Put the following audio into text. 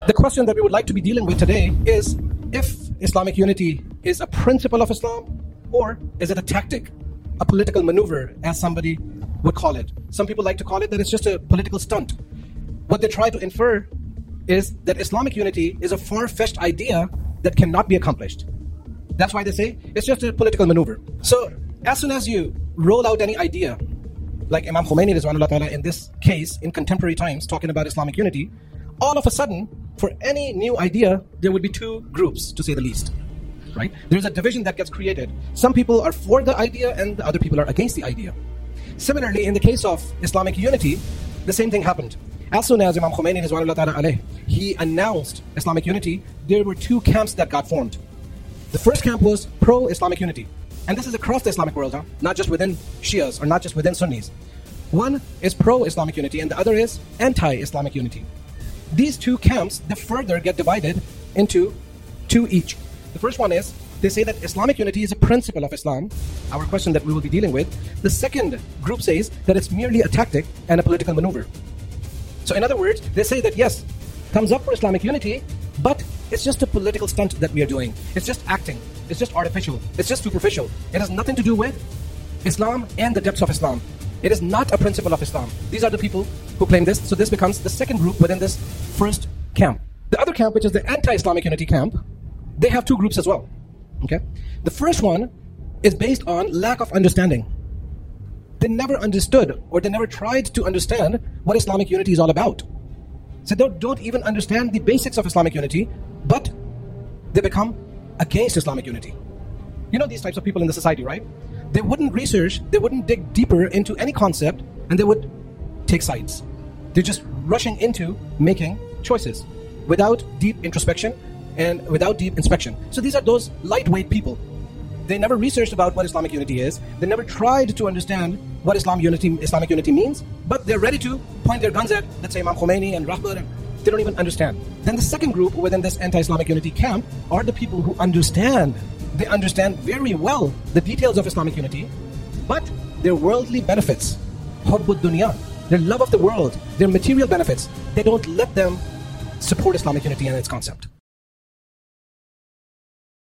The question that we would like to be dealing with today is if Islamic unity is a principle of Islam or is it a tactic, a political maneuver, as somebody would call it. Some people like to call it that it's just a political stunt. What they try to infer is that Islamic unity is a far-fetched idea that cannot be accomplished. That's why they say it's just a political maneuver. So as soon as you roll out any idea, like Imam Khomeini Rizwanullah Ta'ala in this case, in contemporary times, talking about Islamic unity, all of a sudden, for any new idea, there would be two groups, to say the least. Right? There's a division that gets created. Some people are for the idea and the other people are against the idea. Similarly, in the case of Islamic unity, the same thing happened. As soon as Imam Khomeini Rizwanullah Ta'ala alayh, he announced Islamic unity, there were two camps that got formed. The first camp was pro-Islamic unity. And this is across the Islamic world, not just within Shias or not just within Sunnis. One is pro-Islamic unity and the other is anti-Islamic unity. These two camps, they further get divided into two each. The first one is, they say that Islamic unity is a principle of Islam, our question that we will be dealing with. The second group says that it's merely a tactic and a political maneuver. So in other words, they say that yes, thumbs up for Islamic unity, but it's just a political stunt that we are doing. It's just acting. It's just artificial. It's just superficial. It has nothing to do with Islam and the depths of Islam. It is not a principle of Islam. These are the people who claim this. So this becomes the second group within this first camp. The other camp, which is the anti-Islamic unity camp, they have two groups as well. Okay? The first one is based on lack of understanding. They never understood or they never tried to understand what Islamic unity is all about. So they don't even understand the basics of Islamic unity, but they become against Islamic unity. You know these types of people in the society, right? They wouldn't research, they wouldn't dig deeper into any concept, and they would take sides. They're just rushing into making choices without deep introspection and without deep inspection. So these are those lightweight people. They never researched about what Islamic unity is. They never tried to understand what Islamic unity means, but they're ready to point their guns at, let's say, Imam Khomeini and Rahbar, and they don't even understand. Then the second group within this anti-Islamic unity camp are the people who understand. They understand very well the details of Islamic unity, but their worldly benefits, hubbud dunya, their love of the world, their material benefits, they don't let them support Islamic unity and its concept.